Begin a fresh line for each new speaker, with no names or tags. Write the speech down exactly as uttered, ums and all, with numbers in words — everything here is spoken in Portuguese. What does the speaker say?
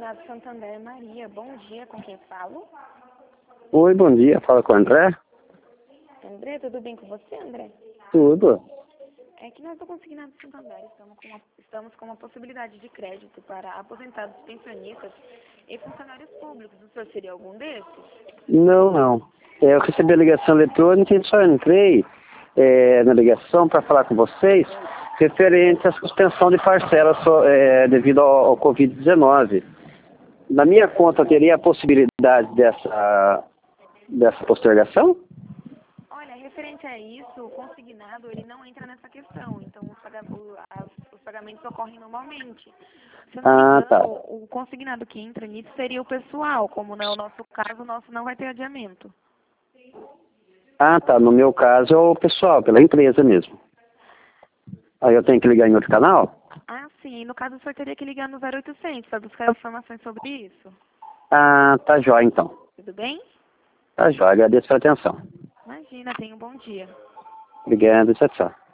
Consignado Santander, Maria. Bom dia, com quem falo?
Oi, bom dia. Fala com o André.
André, tudo bem com você, André?
Tudo.
É que nós do Consignado Santander estamos com, uma, estamos com uma possibilidade de crédito para aposentados, pensionistas e funcionários públicos. O senhor seria algum desses?
Não, não. É, eu recebi a ligação eletrônica e só entrei é, na ligação para falar com vocês referente à suspensão de parcelas so, é, devido ao, ao covid dezenove. Na minha conta teria a possibilidade dessa, dessa postergação?
Olha, referente a isso, o consignado ele não entra nessa questão. Então, os, paga o, as, os pagamentos ocorrem normalmente. Se eu não me
Ah,
engano,
tá.
o, o consignado que entra nisso seria o pessoal. Como não é o nosso caso, o nosso não vai ter adiamento.
Ah, tá. No meu caso é o pessoal, pela empresa mesmo. Aí eu tenho que ligar em outro canal?
Ah, sim. No caso, o senhor teria que ligar no zero oitocentos para buscar informações sobre isso.
Ah, tá jóia então.
Tudo bem?
Tá jóia. Agradeço pela atenção.
Imagina, tenha um bom dia.
Obrigado. Tchau, tchau.